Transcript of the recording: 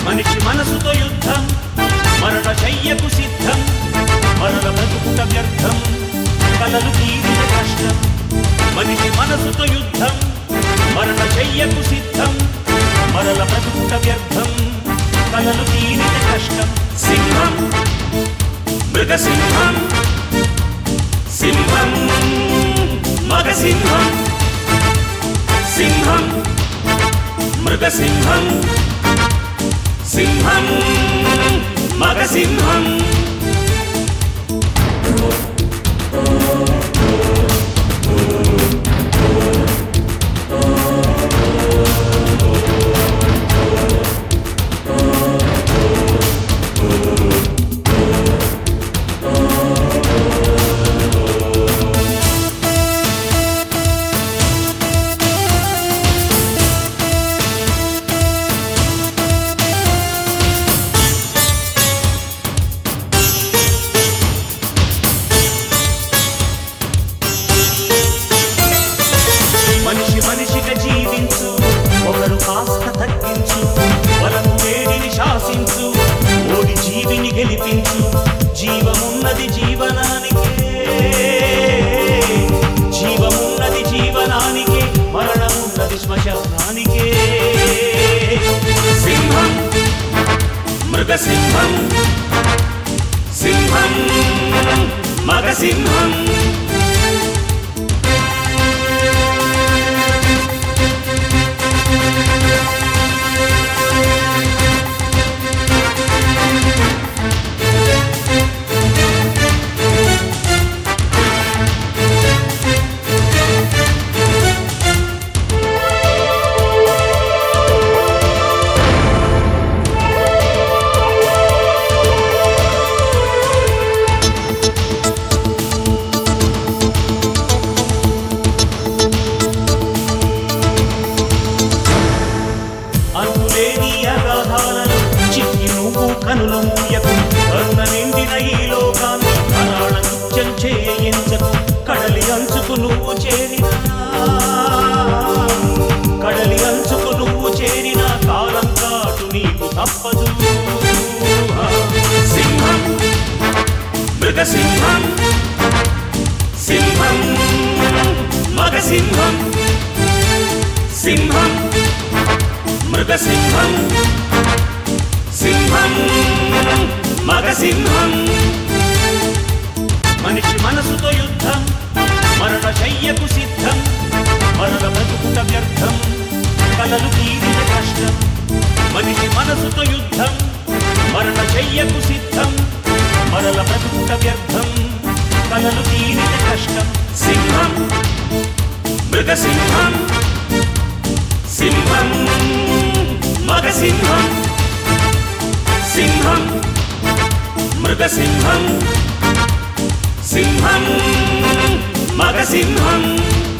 మనిషి మనసుతో యుద్ధం మరణ శయ్యకు సిద్ధం మరణ బ్రతుకుట వ్యర్థం కలలు తీరిన కష్టం మనిషి మనసుతో యుద్ధం మరణ శయ్యకు సిద్ధం మరల బ్రతుకుట వ్యర్థం కలలు తీరిన కష్టం సింహం మృగసింహం సింహం మగసింహం సింహం మృగసింహం సింహం మగసింహం మనిషిగా జీవించు ఒకరు కాస్త తగ్గించు వలను వేడిని శాసించు ఓడి జీవిని గెలిపించు జీవమున్నది జీవనానికే జీవమున్నది జీవనానికే మరణమున్నది శ్మశానానికే సింహం మృగసింహం సింహం మగసింహం కనులు మూయకు కరుణ నిండిన ఈ లోకాన్ని ప్రాణ నృత్యం చేయించకు కడలి అంచుకు నువ్వు చేరినా కడలి అంచుకు నువ్వు చేరిన కాలం కాటు నీకు తప్పదు సింహం మృగసింహం సింహం మగసింహం సింహం మృగసింహం సింహం మగసింహం మనిషి మనసుతో యుద్ధం మరణ శయ్యకు సిద్ధం మరణ బ్రతుకుట వ్యర్థం కలలు తీరిన కష్టం మనిషి మనసుతో యుద్ధం మరణ శయ్యకు సిద్ధం మరల బ్రతుకుట వ్యర్థం కలలు తీరిన కష్టం సింహం మృగసింహం సింహం మగసింహం సింహం మృగసింహం సింహం మగసింహం